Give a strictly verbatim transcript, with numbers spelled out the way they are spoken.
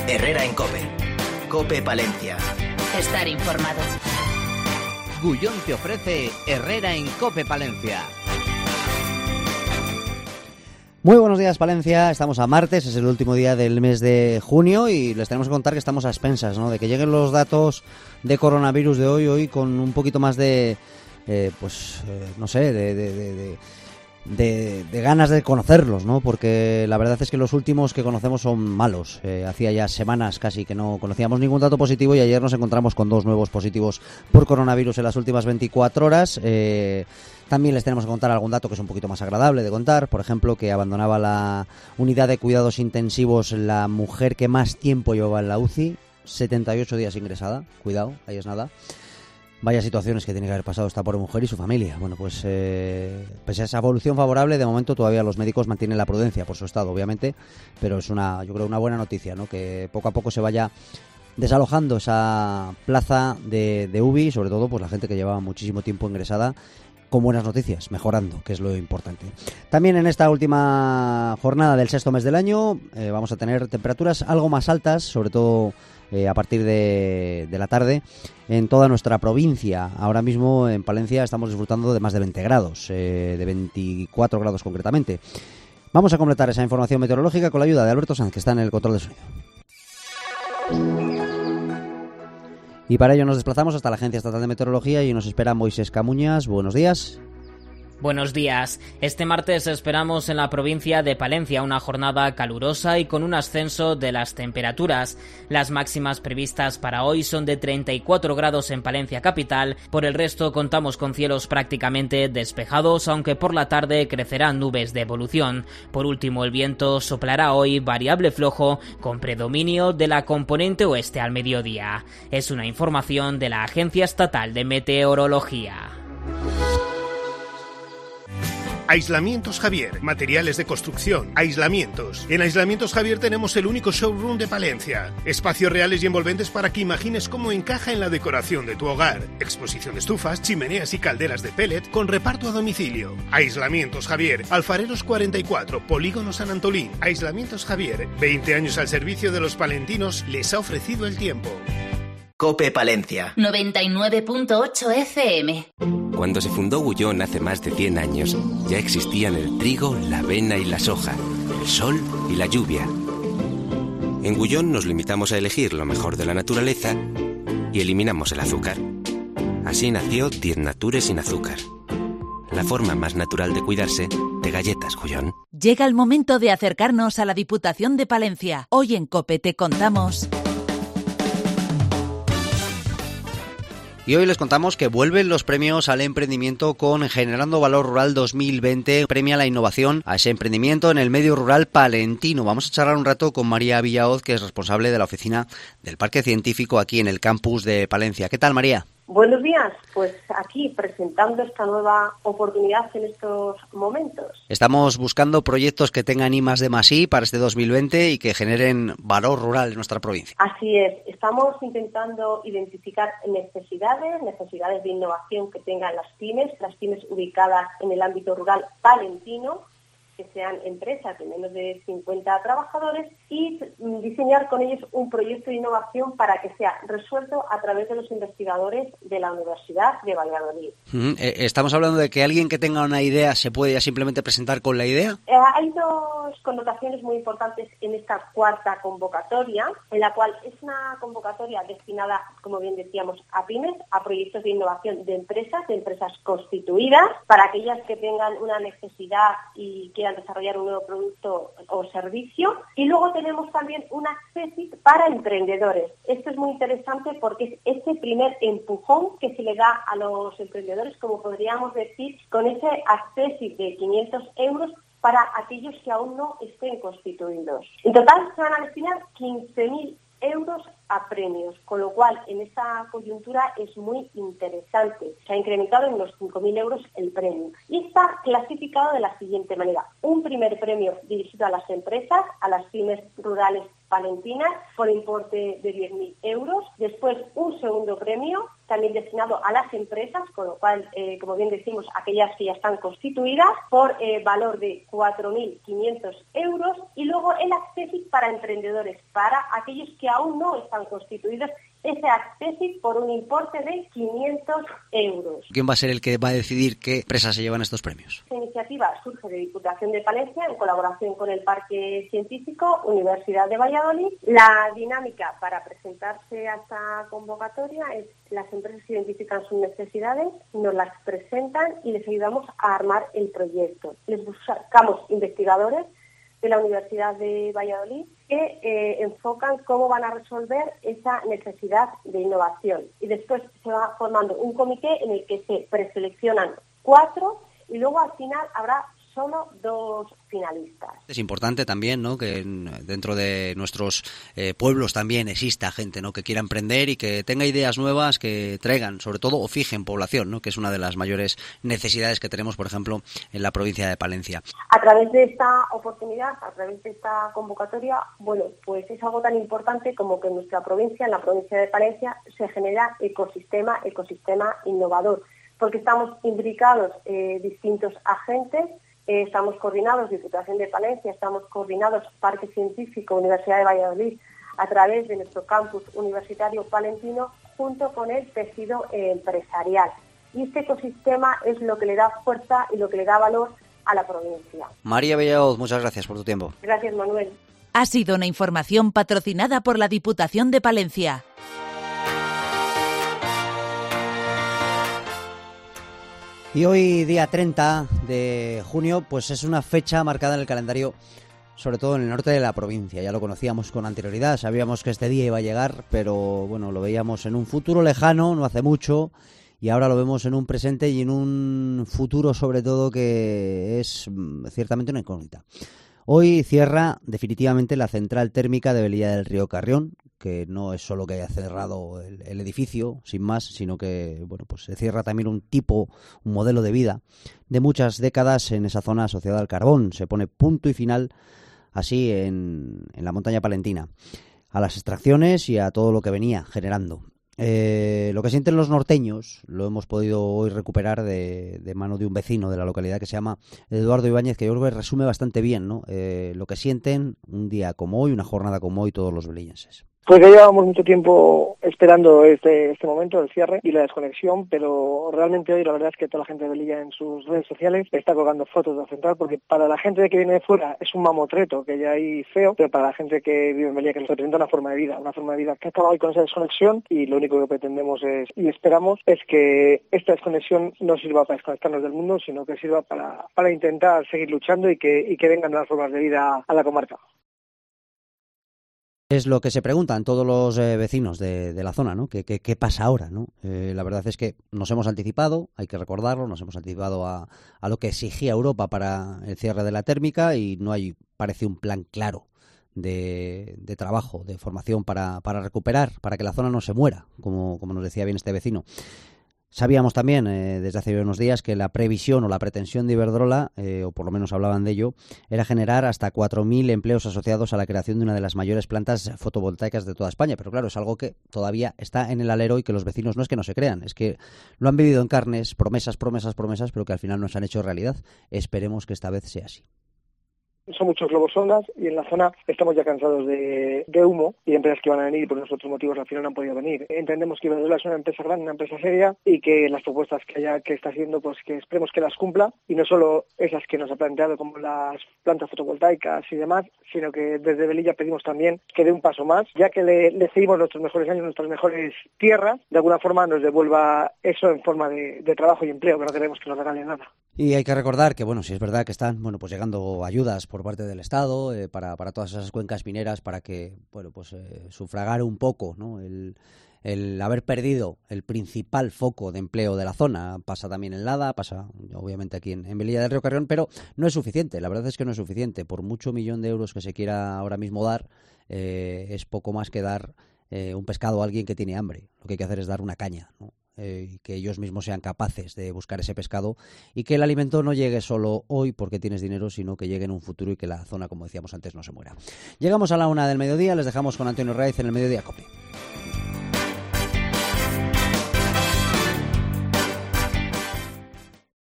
Herrera en COPE. COPE Palencia. Estar informado. Gullón te ofrece Herrera en COPE Palencia. Muy buenos días, Palencia. Estamos a martes, es el último día del mes de junio y les tenemos que contar que estamos a expensas, ¿no?, de que lleguen los datos de coronavirus de hoy, hoy con un poquito más de, eh, pues, eh, no sé, de, de, de, de, de, de ganas de conocerlos, ¿no? Porque la verdad es que los últimos que conocemos son malos. Eh, hacía ya semanas casi que no conocíamos ningún dato positivo y ayer nos encontramos con dos nuevos positivos por coronavirus en las últimas veinticuatro horas. Eh, También les tenemos que contar algún dato que es un poquito más agradable de contar. Por ejemplo, que abandonaba la unidad de cuidados intensivos la mujer que más tiempo llevaba en la U C I, setenta y ocho días ingresada. Cuidado, ahí es nada. Vaya situaciones que tiene que haber pasado esta pobre mujer y su familia. Bueno, pues eh, pese a esa evolución favorable, de momento todavía los médicos mantienen la prudencia por su estado, obviamente, pero es una, yo creo, una buena noticia, ¿no?, que poco a poco se vaya desalojando esa plaza de, de U B I, sobre todo pues la gente que llevaba muchísimo tiempo ingresada, con buenas noticias, mejorando, que es lo importante. También en esta última jornada del sexto mes del año eh, vamos a tener temperaturas algo más altas, sobre todo eh, a partir de, de la tarde, en toda nuestra provincia. Ahora mismo en Palencia estamos disfrutando de más de veinte grados, eh, de veinticuatro grados concretamente. Vamos a completar esa información meteorológica con la ayuda de Alberto Sanz, que está en el control de sonido. Y para ello nos desplazamos hasta la Agencia Estatal de Meteorología y nos espera Moisés Camuñas. Buenos días. Buenos días. Este martes esperamos en la provincia de Palencia una jornada calurosa y con un ascenso de las temperaturas. Las máximas previstas para hoy son de treinta y cuatro grados en Palencia capital. Por el resto contamos con cielos prácticamente despejados, aunque por la tarde crecerán nubes de evolución. Por último, el viento soplará hoy variable flojo con predominio de la componente oeste al mediodía. Es una información de la Agencia Estatal de Meteorología. Aislamientos Javier, materiales de construcción, aislamientos. En Aislamientos Javier tenemos el único showroom de Palencia. Espacios reales y envolventes para que imagines cómo encaja en la decoración de tu hogar. Exposición de estufas, chimeneas y calderas de pellet con reparto a domicilio. Aislamientos Javier, Alfareros cuarenta y cuatro, Polígono San Antolín. Aislamientos Javier, veinte años al servicio de los palentinos, les ha ofrecido el tiempo. COPE Palencia. noventa y nueve punto ocho F M. Cuando se fundó Gullón hace más de cien años, ya existían el trigo, la avena y la soja, el sol y la lluvia. En Gullón nos limitamos a elegir lo mejor de la naturaleza y eliminamos el azúcar. Así nació diez Nature sin azúcar. La forma más natural de cuidarse de galletas Gullón. Llega el momento de acercarnos a la Diputación de Palencia. Hoy en COPE te contamos. Y hoy les contamos que vuelven los premios al emprendimiento con Generando Valor Rural dos mil veinte. Premia la innovación a ese emprendimiento en el medio rural palentino. Vamos a charlar un rato con María Villaoz, que es responsable de la oficina del Parque Científico aquí en el campus de Palencia. ¿Qué tal, María? Buenos días, pues aquí presentando esta nueva oportunidad en estos momentos. Estamos buscando proyectos que tengan I más D más I para este dos mil veinte y que generen valor rural en nuestra provincia. Así es, estamos intentando identificar necesidades, necesidades de innovación que tengan las pymes, las pymes ubicadas en el ámbito rural palentino, que sean empresas de menos de cincuenta trabajadores y diseñar con ellos un proyecto de innovación para que sea resuelto a través de los investigadores de la Universidad de Valladolid. Uh-huh. ¿Estamos hablando de que alguien que tenga una idea se puede ya simplemente presentar con la idea? Eh, hay dos connotaciones muy importantes en esta cuarta convocatoria, en la cual es una convocatoria destinada, como bien decíamos, a pymes, a proyectos de innovación de empresas, de empresas constituidas, para aquellas que tengan una necesidad y que desarrollar un nuevo producto o servicio. Y luego tenemos también un Accessit para emprendedores. Esto es muy interesante porque es ese primer empujón que se le da a los emprendedores, como podríamos decir, con ese Accessit de quinientos euros para aquellos que aún no estén constituidos. En total se van a destinar quince mil euros a premios, con lo cual en esta coyuntura es muy interesante. Se ha incrementado en los cinco mil euros el premio y está clasificado de la siguiente manera: un primer premio dirigido a las empresas, a las pymes rurales palentinas, por importe de diez mil euros. Después un segundo premio también destinado a las empresas, con lo cual, eh, como bien decimos, aquellas que ya están constituidas, por eh, valor de cuatro mil quinientos euros, y luego el Accessit para emprendedores, para aquellos que aún no están constituidos, ese Accessit por un importe de quinientos euros. ¿Quién va a ser el que va a decidir qué empresas se llevan estos premios? Esta iniciativa surge de Diputación de Palencia en colaboración con el Parque Científico, Universidad de Valladolid. La dinámica para presentarse a esta convocatoria es: las empresas identifican sus necesidades, nos las presentan y les ayudamos a armar el proyecto. Les buscamos investigadores de la Universidad de Valladolid que eh, enfocan cómo van a resolver esa necesidad de innovación. Y después se va formando un comité en el que se preseleccionan cuatro y luego al final habrá solo dos finalistas. Es importante también, ¿no?, que dentro de nuestros eh, pueblos también exista gente, ¿no?, que quiera emprender y que tenga ideas nuevas, que traigan, sobre todo, o fijen población, ¿no?, que es una de las mayores necesidades que tenemos, por ejemplo, en la provincia de Palencia. A través de esta oportunidad, a través de esta convocatoria, bueno, pues es algo tan importante como que en nuestra provincia, en la provincia de Palencia, se genera ecosistema, ecosistema innovador, porque estamos imbricados eh, distintos agentes. Eh, estamos coordinados, Diputación de Palencia, estamos coordinados Parque Científico, Universidad de Valladolid, a través de nuestro campus universitario palentino, junto con el tejido eh, empresarial. Y este ecosistema es lo que le da fuerza y lo que le da valor a la provincia. María Bellaoz, muchas gracias por tu tiempo. Gracias, Manuel. Ha sido una información patrocinada por la Diputación de Palencia. Y hoy, día treinta de junio, pues es una fecha marcada en el calendario, sobre todo en el norte de la provincia. Ya lo conocíamos con anterioridad, sabíamos que este día iba a llegar, pero bueno, lo veíamos en un futuro lejano, no hace mucho, y ahora lo vemos en un presente y en un futuro, sobre todo, que es ciertamente una incógnita. Hoy cierra definitivamente la central térmica de Velilla del Río Carrión, que no es solo que haya cerrado el, el edificio, sin más, sino que bueno, pues se cierra también un tipo, un modelo de vida de muchas décadas en esa zona asociada al carbón. Se pone punto y final así en, en la montaña palentina a las extracciones y a todo lo que venía generando. Eh, lo que sienten los norteños lo hemos podido hoy recuperar de, de mano de un vecino de la localidad que se llama Eduardo Ibáñez, que yo creo que resume bastante bien, ¿no?, eh, lo que sienten un día como hoy, una jornada como hoy, todos los velillenses. Pues ya llevamos mucho tiempo esperando este este momento, el cierre y la desconexión, pero realmente hoy la verdad es que toda la gente de Velilla en sus redes sociales está colgando fotos de la central, porque para la gente que viene de fuera es un mamotreto que ya hay feo, pero para la gente que vive en Velilla, que nos representa una forma de vida, una forma de vida que acaba hoy con esa desconexión, y lo único que pretendemos es, y esperamos, es que esta desconexión no sirva para desconectarnos del mundo, sino que sirva para, para intentar seguir luchando y que, y que vengan nuevas formas de vida a la comarca. Es lo que se preguntan todos los eh, vecinos de, de la zona, ¿no? ¿Qué, qué, qué pasa ahora, ¿no? Eh, la verdad es que nos hemos anticipado, hay que recordarlo, nos hemos anticipado a, a lo que exigía Europa para el cierre de la térmica, y no hay, parece, un plan claro de, de trabajo, de formación para, para recuperar, para que la zona no se muera, como, como nos decía bien este vecino. Sabíamos también eh, desde hace unos días que la previsión o la pretensión de Iberdrola, eh, o por lo menos hablaban de ello, era generar hasta cuatro mil empleos asociados a la creación de una de las mayores plantas fotovoltaicas de toda España. Pero claro, es algo que todavía está en el alero y que los vecinos no es que no se crean, es que lo han vivido en carnes, promesas, promesas, promesas, pero que al final no se han hecho realidad. Esperemos que esta vez sea así. Son muchos globos sondas y en la zona estamos ya cansados de, de humo y de empresas que van a venir y por otros motivos al final no han podido venir. Entendemos que Iberdrola es una empresa grande, una empresa seria, y que las propuestas que haya que está haciendo, pues que esperemos que las cumpla, y no solo esas que nos ha planteado como las plantas fotovoltaicas y demás, sino que desde Velilla pedimos también que dé un paso más, ya que le, le cedimos nuestros mejores años, nuestras mejores tierras, de alguna forma nos devuelva eso en forma de, de trabajo y empleo, que no queremos que nos regalen nada. Y hay que recordar que, bueno, si es verdad que están, bueno, pues llegando ayudas por parte del Estado eh, para, para todas esas cuencas mineras, para que, bueno, pues eh, sufragar un poco, ¿no?, el, el haber perdido el principal foco de empleo de la zona. Pasa también en Lada, pasa obviamente aquí en, en Velilla del Río Carrión, pero no es suficiente, la verdad es que no es suficiente. Por mucho millón de euros que se quiera ahora mismo dar, eh, es poco más que dar eh, un pescado a alguien que tiene hambre. Lo que hay que hacer es dar una caña, ¿no? Eh, y que ellos mismos sean capaces de buscar ese pescado, y que el alimento no llegue solo hoy porque tienes dinero, sino que llegue en un futuro y que la zona, como decíamos antes, no se muera. Llegamos a la una del mediodía, les dejamos con Antonio Raiz en el Mediodía COPE.